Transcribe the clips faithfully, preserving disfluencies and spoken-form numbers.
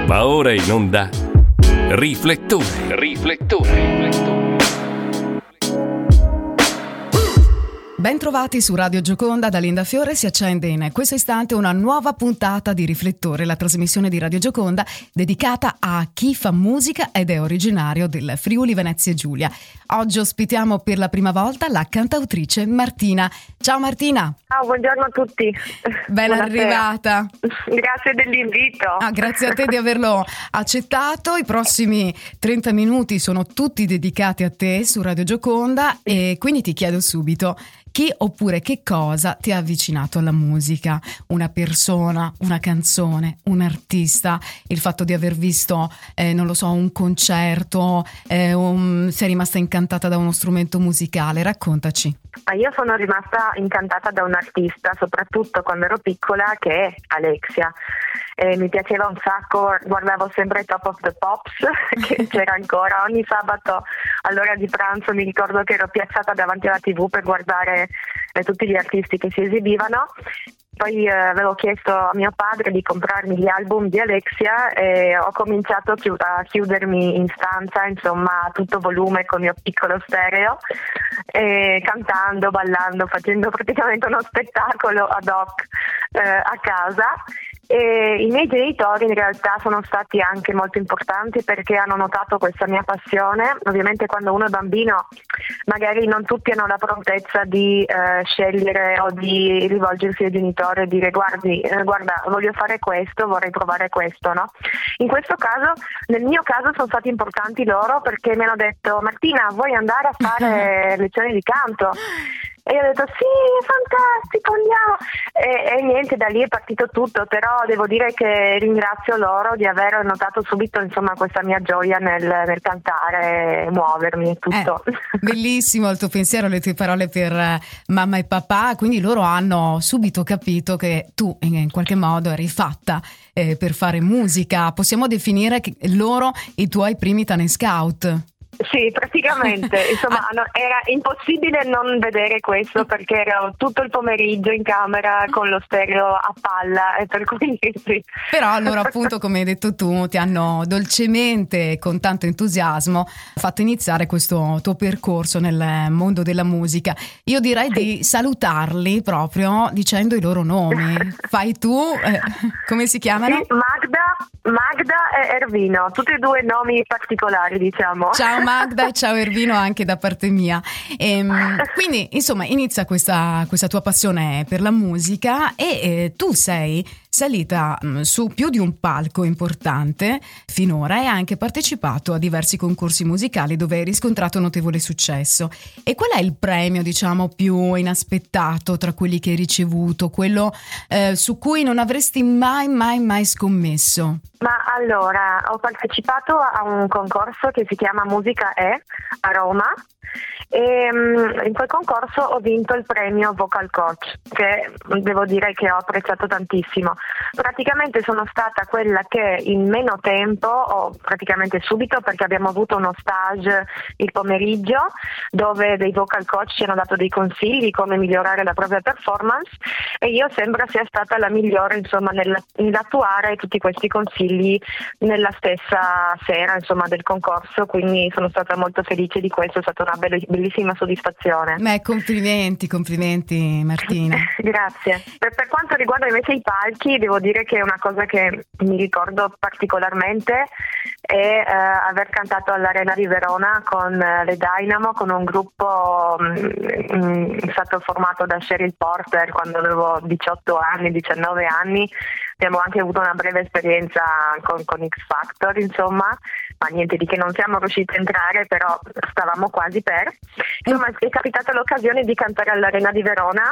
Va ora in onda Riflettore, riflettore, riflettore. Ben trovati su Radio Gioconda, da Linda Fiore si accende in questo istante una nuova puntata di Riflettore, la trasmissione di Radio Gioconda dedicata a chi fa musica ed è originario del Friuli Venezia Giulia. Oggi ospitiamo per la prima volta la cantautrice Martina. Ciao Martina! Ciao, buongiorno a tutti. Ben arrivata. Grazie dell'invito. Ah, grazie a te di averlo accettato. I prossimi trenta minuti sono tutti dedicati a te su Radio Gioconda e quindi ti chiedo subito: chi oppure che cosa ti ha avvicinato alla musica? Una persona, una canzone, un artista, il fatto di aver visto, eh, non lo so, un concerto, eh, un... sei rimasta incantata da uno strumento musicale? Raccontaci. Io sono rimasta incantata da un artista, soprattutto quando ero piccola, che è Alexia. E mi piaceva un sacco, guardavo sempre Top of the Pops, che c'era ancora ogni sabato all'ora di pranzo. Mi ricordo che ero piazzata davanti alla tivù per guardare eh, tutti gli artisti che si esibivano. Poi eh, avevo chiesto a mio padre di comprarmi gli album di Alexia e ho cominciato chi- a chiudermi in stanza, insomma, a tutto volume con il mio piccolo stereo, e cantando, ballando, facendo praticamente uno spettacolo ad hoc eh, a casa. E i miei genitori in realtà sono stati anche molto importanti perché hanno notato questa mia passione. Ovviamente quando uno è bambino magari non tutti hanno la prontezza di eh, scegliere o di rivolgersi ai genitori e dire guardi, eh, guarda, voglio fare questo, vorrei provare questo, no? In questo caso, nel mio caso sono stati importanti loro perché mi hanno detto: Martina, vuoi andare a fare lezioni di canto? E io ho detto sì, fantastico, andiamo. E, e niente, da lì è partito tutto, però devo dire che ringrazio loro di aver notato subito, insomma, questa mia gioia nel, nel cantare e muovermi, tutto. Eh, bellissimo il tuo pensiero, le tue parole per uh, mamma e papà, quindi loro hanno subito capito che tu in, in qualche modo eri fatta eh, per fare musica. Possiamo definire che loro i tuoi primi Tane Scout? Sì, praticamente, insomma, no, era impossibile non vedere questo perché ero tutto il pomeriggio in camera con lo stereo a palla e per cui sì. Però allora, appunto, come hai detto tu, ti hanno dolcemente e con tanto entusiasmo fatto iniziare questo tuo percorso nel mondo della musica. Io direi sì. di salutarli proprio dicendo i loro nomi. Fai tu, eh, come si chiamano? Sì, Magda, Magda e Ervino, tutti e due nomi particolari, diciamo. Ciao Magda e ciao Ervino anche da parte mia. E, quindi insomma inizia questa, questa tua passione per la musica e eh, tu sei salita mh, su più di un palco importante finora e hai anche partecipato a diversi concorsi musicali dove hai riscontrato notevole successo. E qual è il premio, diciamo, più inaspettato tra quelli che hai ricevuto, quello eh, su cui non avresti mai mai mai scommesso? Ma allora, ho partecipato a un concorso che si chiama Musica E a Roma e um, in quel concorso ho vinto il premio Vocal Coach, che devo dire che ho apprezzato tantissimo. Praticamente sono stata quella che in meno tempo, o praticamente subito, perché abbiamo avuto uno stage il pomeriggio dove dei vocal coach ci hanno dato dei consigli di come migliorare la propria performance e io sembra sia stata la migliore, insomma, nel- nell'attuare tutti questi consigli nella stessa sera, insomma, del concorso, quindi sono stata molto felice di questo, è stata una bell- bellissima soddisfazione. Beh, complimenti, complimenti Martina. Grazie. Per, per quanto riguarda invece i palchi, devo dire che una cosa che mi ricordo particolarmente è eh, aver cantato all'Arena di Verona con eh, le Dynamo, con un gruppo mh, mh, stato formato da Cheryl Porter quando avevo diciotto anni, diciannove anni. Abbiamo anche avuto una breve esperienza con, con X Factor, insomma, ma niente di che, non siamo riusciti a entrare, però stavamo quasi per. Insomma, è capitata l'occasione di cantare all'Arena di Verona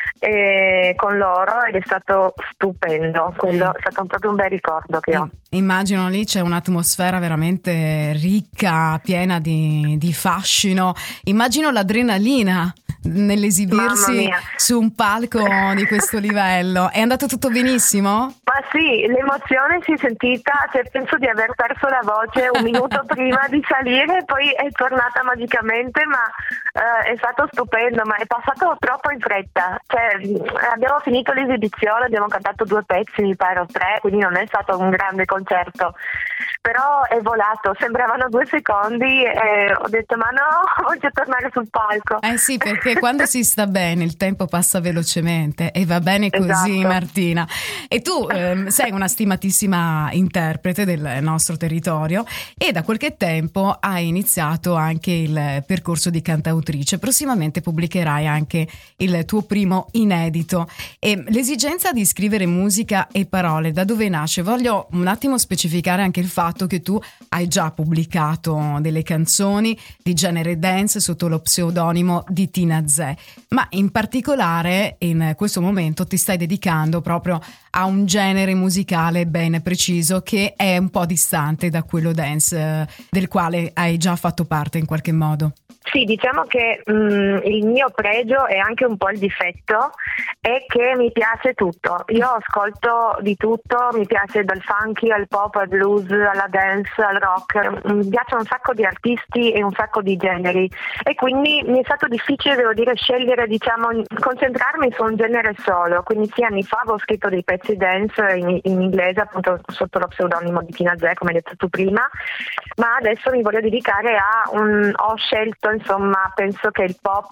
eh, con loro ed è stato stupendo. Quello è stato proprio un bel ricordo che ho. Immagino lì c'è un'atmosfera veramente ricca, piena di, di fascino. Immagino l'adrenalina nell'esibirsi su un palco di questo livello. È andato tutto benissimo? Ma sì, l'emozione si è sentita, cioè penso di aver perso la voce un minuto prima di salire, poi è tornata magicamente, ma eh, è stato stupendo, ma è passato troppo in fretta. Cioè, abbiamo finito l'esibizione, abbiamo cantato due pezzi, mi pare, o tre, quindi non è stato un grande concerto. Però è volato, sembravano due secondi e ho detto ma no, voglio tornare sul palco. Eh sì, perché quando si sta bene il tempo passa velocemente e va bene così, esatto. Martina. E tu ehm, sei una stimatissima interprete del nostro territorio e da qualche tempo hai iniziato anche il percorso di cantautrice. Prossimamente pubblicherai anche il tuo primo inedito. E l'esigenza di scrivere musica e parole, da dove nasce? Voglio un attimo specificare anche il fatto che tu hai già pubblicato delle canzoni di genere dance sotto lo pseudonimo di Tina Zè, ma in particolare in questo momento ti stai dedicando proprio a un genere musicale ben preciso che è un po' distante da quello dance eh, del quale hai già fatto parte in qualche modo. Sì, diciamo che mh, il mio pregio e anche un po' il difetto è che mi piace tutto. Io ascolto di tutto, mi piace dal funky al pop, al blues, alla dance, al rock. Mi piacciono un sacco di artisti e un sacco di generi e quindi mi è stato difficile, devo dire, scegliere, diciamo, concentrarmi su un genere solo. Quindi sì, anni fa avevo scritto dei pezzi dance in, in inglese, appunto sotto lo pseudonimo di Tina Zè, come hai detto tu prima, ma adesso mi voglio dedicare a un... ho scelto, insomma, penso che il pop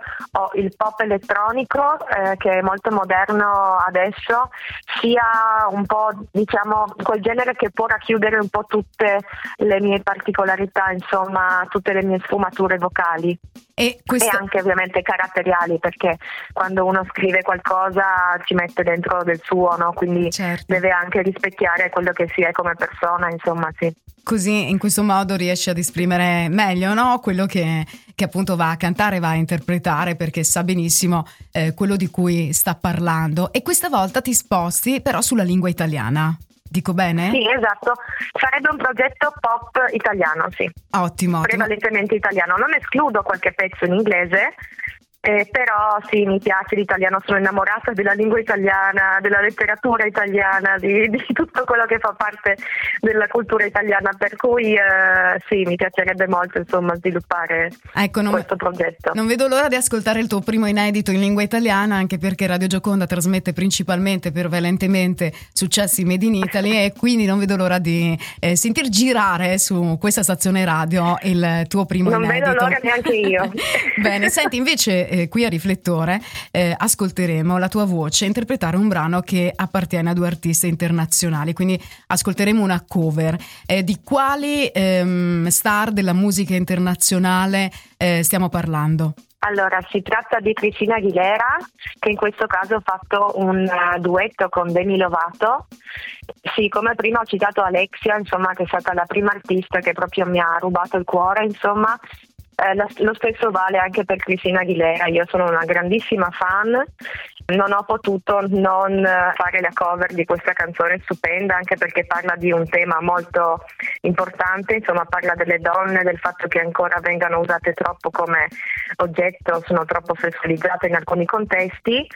o il pop elettronico, eh, che è molto moderno adesso, sia un po', diciamo, quel genere che può racchiudere un po' tutte le mie particolarità, insomma, tutte le mie sfumature vocali. E, questa... e anche ovviamente caratteriali, perché quando uno scrive qualcosa ci mette dentro del suo, no? Quindi certo. deve anche rispecchiare quello che si è come persona, insomma, sì. Così in questo modo riesce ad esprimere meglio, no? Quello che, che appunto va a cantare, va a interpretare, perché sa benissimo eh, quello di cui sta parlando. E questa volta ti sposti però sulla lingua italiana. Dico bene? Sì, esatto. Sarebbe un progetto pop italiano, sì. Ottimo, ottimo. Prevalentemente italiano. Non escludo qualche pezzo in inglese, eh, però sì, mi piace l'italiano, sono innamorata della lingua italiana, della letteratura italiana, di, di tutto quello che fa parte della cultura italiana, per cui eh, sì, mi piacerebbe molto, insomma, sviluppare ecco, non, questo progetto. Non vedo l'ora di ascoltare il tuo primo inedito in lingua italiana, anche perché Radio Gioconda trasmette principalmente, prevalentemente, successi made in Italy e quindi non vedo l'ora di eh, sentir girare su questa stazione radio il tuo primo non inedito. Non vedo l'ora neanche io. Bene, senti, invece eh, qui a Riflettore eh, ascolteremo la tua voce interpretare un brano che appartiene a due artiste internazionali, quindi ascolteremo una cover. Eh, di quali ehm, star della musica internazionale eh, stiamo parlando? Allora, si tratta di Cristina Aguilera, che in questo caso ha fatto un uh, duetto con Demi Lovato. Sì, come prima ho citato Alexia, insomma, che è stata la prima artista che proprio mi ha rubato il cuore, insomma. Eh, lo stesso vale anche per Cristina Aguilera. Io sono una grandissima fan, non ho potuto non fare la cover di questa canzone stupenda, anche perché parla di un tema molto importante, insomma parla delle donne, del fatto che ancora vengano usate troppo come oggetto, sono troppo sessualizzate in alcuni contesti,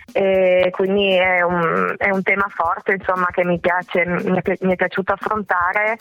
e quindi è un, è un tema forte, insomma, che mi piace, mi è, mi è piaciuto affrontare.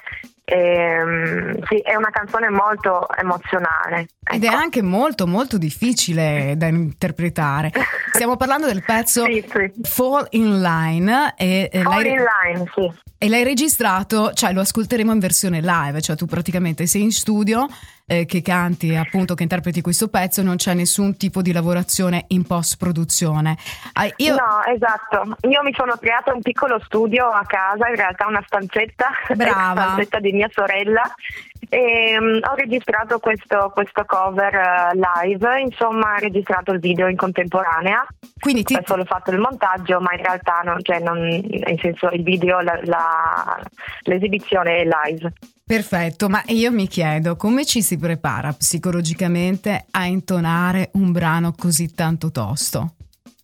E, sì, è una canzone molto emozionale, ecco. Ed è anche molto molto difficile da interpretare. Stiamo parlando del pezzo sì, sì. Fall in Line e, Fall l'hai, in Line, sì. E l'hai registrato, cioè lo ascolteremo in versione live, cioè tu praticamente sei in studio eh, che canti, appunto, che interpreti questo pezzo, non c'è nessun tipo di lavorazione in post-produzione. Ah, io... No, esatto. Io mi sono creata un piccolo studio a casa, in realtà una stanzetta, Brava. Una stanzetta di mia sorella, e um, ho registrato questo, questo cover uh, live, insomma, ho registrato il video in contemporanea. Quindi ti... ho solo fatto il montaggio, ma in realtà non, cioè non, nel senso il video, la, la, l'esibizione è live. Perfetto, ma io mi chiedo come ci si prepara psicologicamente a intonare un brano così tanto tosto?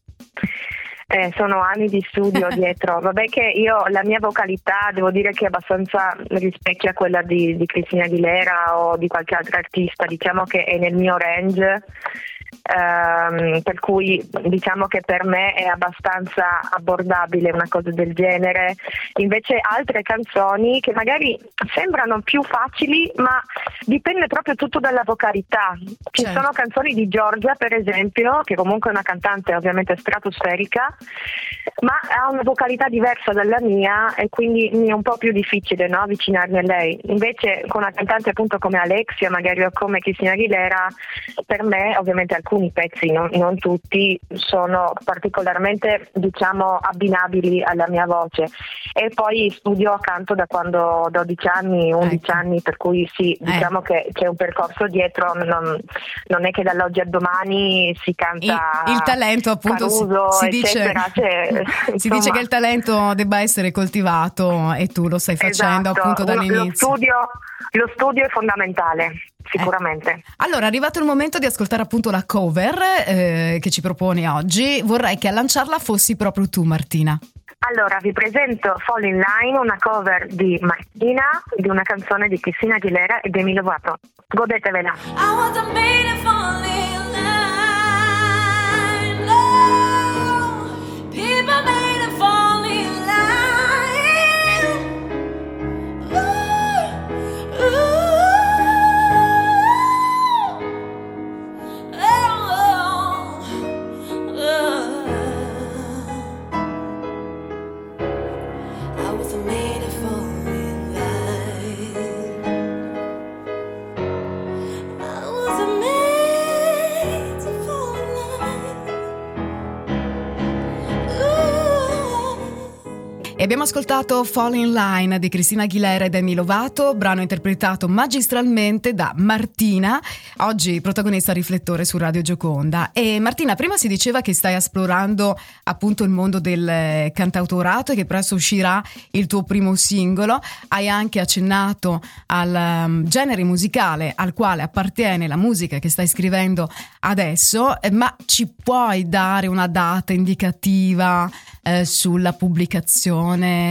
Eh, sono anni di studio dietro. Vabbè che io, la mia vocalità, devo dire che abbastanza rispecchia quella di, di Cristina Aguilera o di qualche altro artista, diciamo che è nel mio range. ehm, per cui diciamo che per me è abbastanza abbordabile una cosa del genere. Invece altre canzoni che magari sembrano più facili, ma dipende proprio tutto dalla vocalità. Ci certo. sono canzoni di Giorgia, per esempio, che comunque è una cantante ovviamente stratosferica, ma ha una vocalità diversa dalla mia e quindi mi è un po' più difficile, no, avvicinarmi a lei. Invece con una cantante appunto come Alexia, magari, o come Cristina Aguilera, per me ovviamente alcuni pezzi, non, non tutti, sono particolarmente, diciamo, abbinabili alla mia voce. E poi studio a canto da quando ho dodici anni, undici ecco. anni, per cui sì, diciamo eh. che c'è un percorso dietro, non, non è che dall'oggi al domani si canta il, il talento appunto Caruso, si, si eccetera, dice cioè, si insomma, dice che il talento debba essere coltivato e tu lo stai facendo esatto, appunto dall'inizio. Lo studio, lo studio è fondamentale, sicuramente. Eh. Allora, è arrivato il momento di ascoltare appunto la cover eh, che ci proponi oggi. Vorrei che a lanciarla fossi proprio tu, Martina. Allora, vi presento Fall in Line, una cover di Martina, di una canzone di Cristina Aguilera e Demi Lovato. Godetevela. I wasn't made to fall in line. No, people made to fall in line. Ooh, ooh, oh, oh. I wasn't made to fall in line. I wasn't made to fall in line. Ooh. E abbiamo ascoltato Fall in Line di Cristina Aguilera e Demi Lovato, brano interpretato magistralmente da Martina, oggi protagonista Riflettore su Radio Gioconda. E Martina, prima si diceva che stai esplorando appunto il mondo del cantautorato e che presto uscirà il tuo primo singolo. Hai anche accennato al um, genere musicale al quale appartiene la musica che stai scrivendo adesso, eh, ma ci puoi dare una data indicativa eh, sulla pubblicazione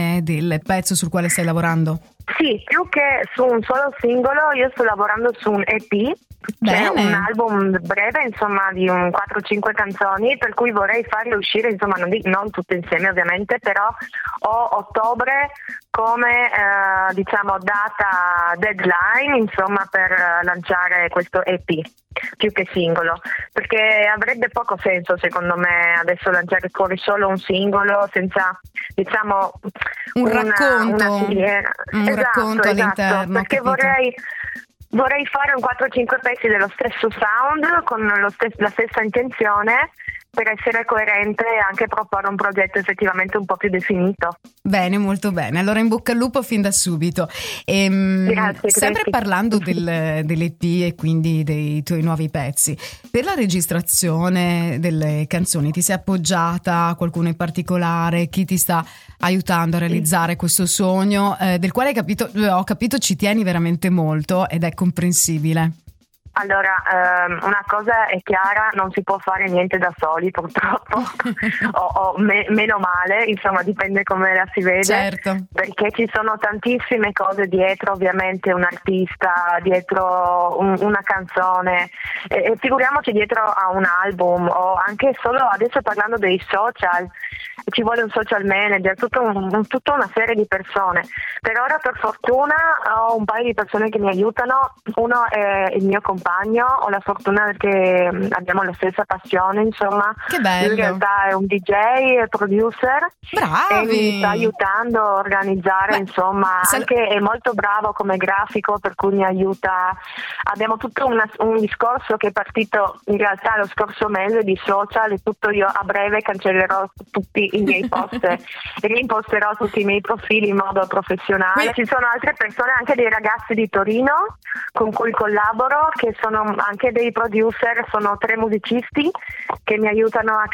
del pezzo sul quale stai lavorando? Sì, più che su un solo singolo, io sto lavorando su un E P, cioè un album breve, insomma, di un quattro cinque canzoni, per cui vorrei farle uscire, insomma, non, di, non tutte insieme ovviamente, però ho ottobre come eh, diciamo data deadline, insomma, per uh, lanciare questo E P più che singolo, perché avrebbe poco senso secondo me adesso lanciare fuori solo un singolo senza, diciamo, un una, racconto una filiera. un esatto, racconto esatto, all'interno, perché capito? vorrei vorrei fare un quattro cinque pezzi dello stesso sound con lo stes- la stessa intenzione, per essere coerente e anche proporre un progetto effettivamente un po' più definito. Bene, molto bene. Allora in bocca al lupo fin da subito. Ehm, Grazie, sempre grazie. parlando del, dell'E P e quindi dei tuoi nuovi pezzi, per la registrazione delle canzoni ti sei appoggiata a qualcuno in particolare? Chi ti sta aiutando a realizzare questo sogno eh, del quale hai capito, ho capito ci tieni veramente molto ed è comprensibile? Allora, ehm, una cosa è chiara, non si può fare niente da soli purtroppo, o, o me- meno male, insomma dipende come la si vede, Certo. perché ci sono tantissime cose dietro, ovviamente un artista, dietro un- una canzone, e, e figuriamoci dietro a un album, o anche solo adesso parlando dei social, ci vuole un social manager, tutto un, tutta una serie di persone. Per ora per fortuna ho un paio di persone che mi aiutano, uno è il mio compagno, ho la fortuna perché abbiamo la stessa passione, insomma. Che bello. Lui in realtà è un D J e producer. Bravi. E mi sta aiutando a organizzare. Beh, insomma, sal- anche è molto bravo come grafico, per cui mi aiuta. Abbiamo tutto una, un discorso che è partito in realtà lo scorso mese di social, e tutto io a breve cancellerò tutti i miei post e reimposterò tutti i miei profili in modo professionale. Ci sono altre persone, anche dei ragazzi di Torino con cui collaboro, che sono anche dei producer, sono tre musicisti che mi aiutano a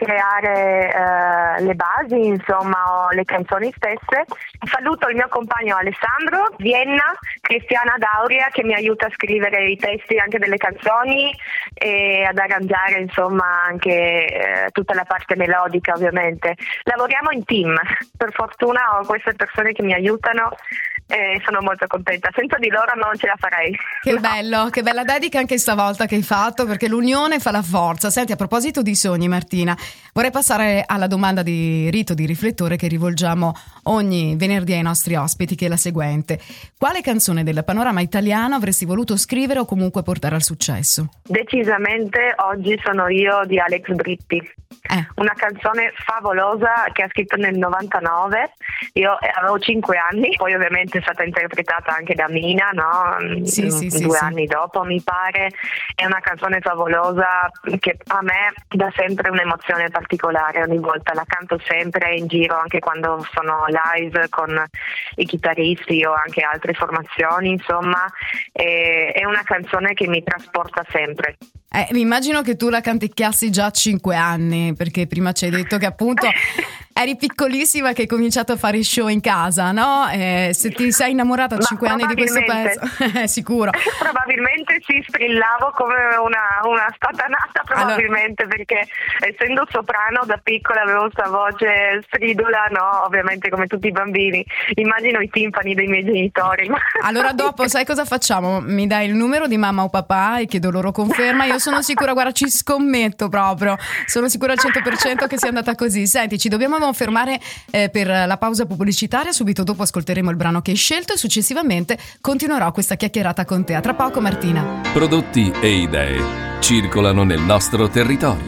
creare eh, le basi, insomma, o le canzoni stesse. Saluto il mio compagno Alessandro, Vienna, Cristiana Dauria, che mi aiuta a scrivere i testi anche delle canzoni e ad arrangiare, insomma, anche eh, tutta la parte melodica, ovviamente. Lavoriamo in team, per fortuna ho queste persone che mi aiutano e sono molto contenta. Senza di loro non ce la farei. Che No. bello, che bella dedica anche stavolta che hai fatto, perché l'unione fa la forza. Senti, a proposito di sogni, Martina, vorrei passare alla domanda di rito di riflettore che rivolgiamo ogni venerdì ai nostri ospiti, che è la seguente: quale canzone del panorama italiano avresti voluto scrivere o comunque portare al successo? Decisamente oggi sono io di Alex Britti. Eh. Una canzone favolosa che ha scritto nel novantanove, io avevo cinque anni, poi ovviamente è stata interpretata anche da Mina, no? Sì, sì, sì, due sì. anni dopo mi pare. È una canzone favolosa che a me dà sempre un'emozione particolare, ogni volta la canto sempre in giro, anche quando sono live con i chitarristi o anche altre formazioni, insomma è, è una canzone che mi trasporta sempre. Eh, mi immagino che tu la canticchiassi già a cinque anni, perché prima ci hai detto che appunto eri piccolissima, che hai cominciato a fare show in casa, no? Eh, se ti sei innamorata a Ma cinque anni di questo probabilmente. pezzo, eh, sicuro. Probabilmente sì, strillavo come una, una statanata, probabilmente, allora, perché essendo soprano da piccola avevo questa voce stridula, no? Ovviamente come tutti i bambini. Immagino i timpani dei miei genitori. Allora dopo, sai cosa facciamo? Mi dai il numero di mamma o papà e chiedo loro conferma. Io sono sicura, guarda, ci scommetto proprio, sono sicura al cento per cento che sia andata così. Senti, ci dobbiamo fermare eh, per la pausa pubblicitaria, subito dopo ascolteremo il brano che hai scelto e successivamente continuerò questa chiacchierata con te. A tra poco, Martina. Prodotti e idee circolano nel nostro territorio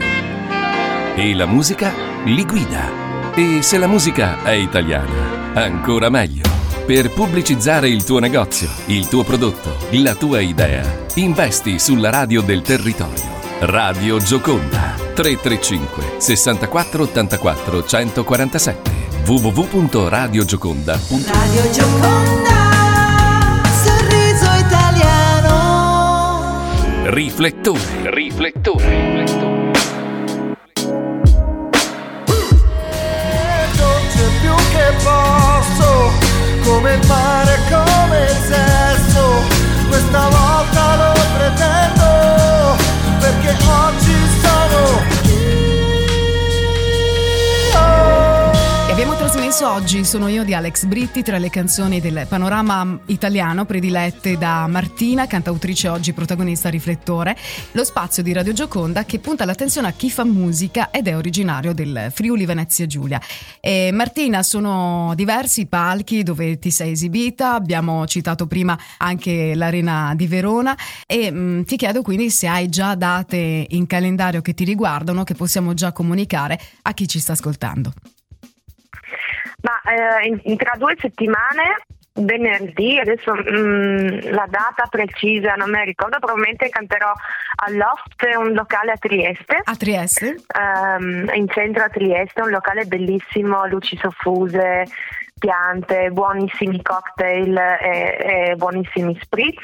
e la musica li guida. E se la musica è italiana, ancora meglio. Per pubblicizzare il tuo negozio, il tuo prodotto, la tua idea, investi sulla radio del territorio. Radio Gioconda tre tre cinque sessantaquattro ottantaquattro centoquarantasette w w w punto radio gioconda punto it. Radio Gioconda, sorriso italiano. Riflettore, riflettore, riflettore. Dolce più che posso, come il mare, come il sesso, questa volta lo pretendo, perché oggi sono E abbiamo trasmesso oggi Sono io di Alex Britti, tra le canzoni del panorama italiano predilette da Martina, cantautrice oggi protagonista Riflettore, lo spazio di Radio Gioconda che punta l'attenzione a chi fa musica ed è originario del Friuli Venezia Giulia. E Martina, sono diversi i palchi dove ti sei esibita, abbiamo citato prima anche l'Arena di Verona e mh, ti chiedo quindi se hai già date in calendario che ti riguardano, che possiamo già comunicare a chi ci sta ascoltando. Ma eh, in, in tra due settimane, venerdì, adesso mh, la data precisa non me la ricordo, probabilmente canterò all'Oft, un locale a Trieste. A Trieste? Um, in centro a Trieste, un locale bellissimo, luci soffuse, piante, buonissimi cocktail e, e buonissimi spritz.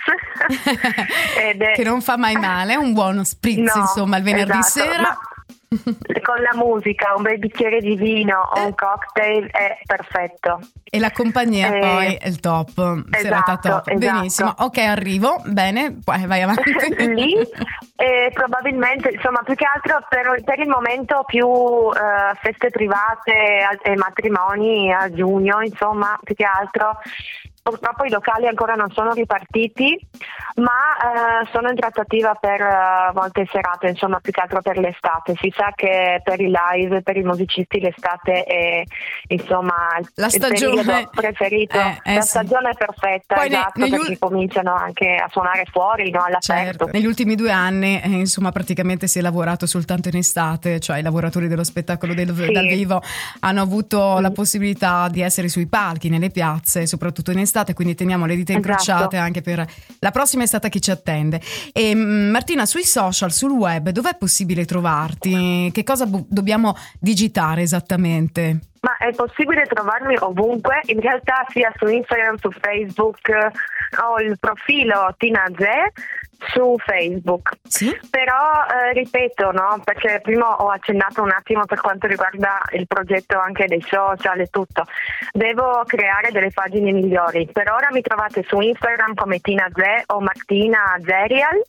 Ed è... Che non fa mai male, un buono spritz, No, insomma, il venerdì esatto, sera. ma con la musica, un bel bicchiere di vino o un cocktail è perfetto. E la compagnia Eh, poi è il top, serata esatto, top. esatto. Benissimo, ok, arrivo, bene, poi vai avanti. Lì e probabilmente, insomma, più che altro per, per il momento più eh, feste private e matrimoni a giugno, insomma, più che altro. Purtroppo i locali ancora non sono ripartiti, ma eh, sono in trattativa per uh, molte serate, insomma, più che altro per l'estate. Si sa che per i live, per i musicisti, l'estate è, insomma, La il stagione periodo preferito. eh, eh, La sì. stagione è perfetta, Poi ne- esatto, negli perché ul- cominciano anche a suonare fuori, no, all'aperto. Certo, negli ultimi due anni, eh, insomma, praticamente si è lavorato soltanto in estate, cioè i lavoratori dello spettacolo del, Sì. dal vivo hanno avuto Sì. la possibilità di essere sui palchi, nelle piazze, soprattutto in estate, quindi teniamo le dita Esatto. incrociate anche per la prossima estate che ci attende. E mh, Martina, sui social, sul web, dov'è possibile trovarti? Che cosa bu- dobbiamo digitare esattamente? Ma è possibile trovarmi ovunque, in realtà sia su Instagram, su Facebook, eh, ho il profilo Tina Zè, su Facebook. Sì? Però eh, ripeto, no? Perché prima ho accennato un attimo per quanto riguarda il progetto anche dei social e tutto. Devo creare delle pagine migliori. Per ora mi trovate su Instagram come Tina Ze o Martina Zerial,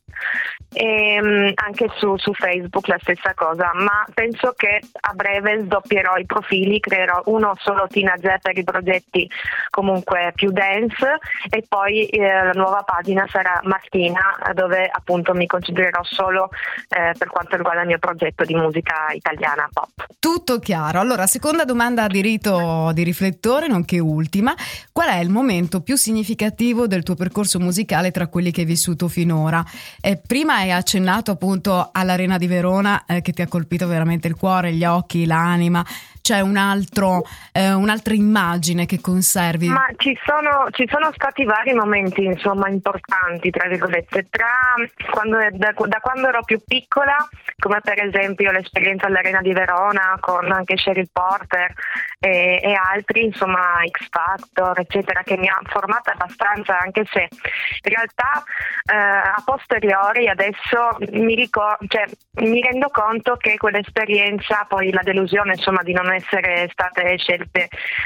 e um, anche su, su Facebook la stessa cosa, ma penso che a breve sdoppierò i profili, creerò uno solo Tina Ze per i progetti comunque più dance, e poi eh, la nuova pagina sarà Martina, dove appunto mi concentrerò solo eh, per quanto riguarda il mio progetto di musica italiana pop. Tutto chiaro. Allora, seconda domanda a diritto di riflettore, nonché ultima: qual è il momento più significativo del tuo percorso musicale tra quelli che hai vissuto finora? Eh, prima hai accennato appunto all'Arena di Verona, eh, che ti ha colpito veramente il cuore, gli occhi, l'anima. C'è un altro, eh, un'altra immagine che conservi? Ma ci sono, ci sono stati vari momenti, insomma, importanti, tra virgolette, tra quando, da, da quando ero più piccola, come per esempio l'esperienza all'Arena di Verona con anche Cheryl Porter e, e altri, insomma, X Factor, eccetera, che mi ha formata abbastanza, anche se in realtà eh, a posteriori adesso mi ricordo, cioè, mi rendo conto che quell'esperienza, poi la delusione, insomma, di non essere state scelte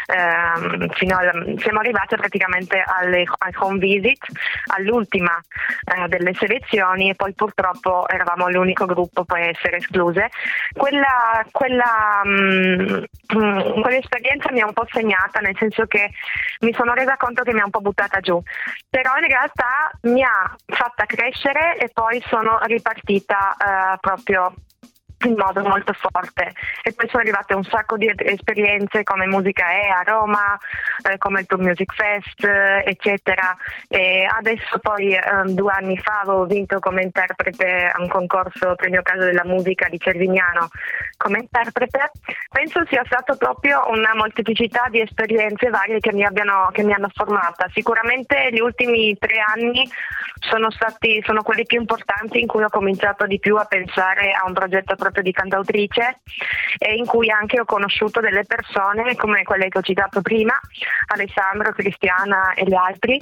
ehm, fino al, siamo arrivate praticamente alle, al home visit, all'ultima eh, delle selezioni, e poi purtroppo eravamo l'unico gruppo poi a essere escluse. Quella, quella mh, mh, quell'esperienza mi ha un po' segnata, nel senso che mi sono resa conto che mi ha un po' buttata giù, però in realtà mi ha fatta crescere e poi sono ripartita eh, proprio in modo molto forte, e poi sono arrivate un sacco di esperienze come Musica E a Roma, eh, come il Tour Music Fest, eh, eccetera, e adesso poi eh, due anni fa avevo vinto come interprete a un concorso Premio Casa della Musica di Cervignano come interprete. Penso sia stato proprio una molteplicità di esperienze varie che mi abbiano che mi hanno formata. Sicuramente gli ultimi tre anni sono stati sono quelli più importanti, in cui ho cominciato di più a pensare a un progetto proprio di cantautrice, e in cui anche ho conosciuto delle persone come quelle che ho citato prima, Alessandro, Cristiana e gli altri,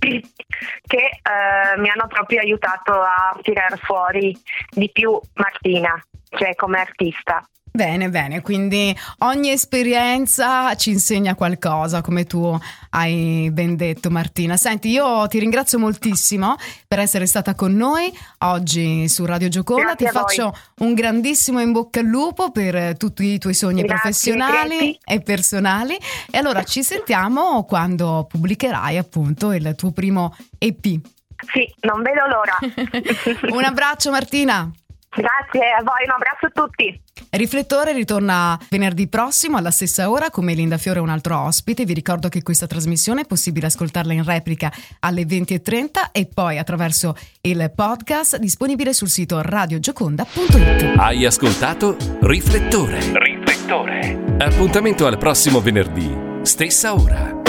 che eh, mi hanno proprio aiutato a tirar fuori di più Martina, cioè come artista. Bene, bene, quindi ogni esperienza ci insegna qualcosa, come tu hai ben detto, Martina. Senti, io ti ringrazio moltissimo per essere stata con noi oggi su Radio Gioconda. Grazie ti faccio un grandissimo in bocca al lupo per tutti i tuoi sogni Grazie, professionali grazie. e personali, e allora ci sentiamo quando pubblicherai appunto il tuo primo E P. Sì, non vedo l'ora. Un abbraccio, Martina. Grazie a voi, un abbraccio a tutti. Riflettore ritorna venerdì prossimo alla stessa ora come Linda Fiore e un altro ospite. Vi ricordo che questa trasmissione è possibile ascoltarla in replica alle venti e trenta e poi attraverso il podcast disponibile sul sito radio gioconda punto it. Hai ascoltato Riflettore. Riflettore. Appuntamento al prossimo venerdì, stessa ora.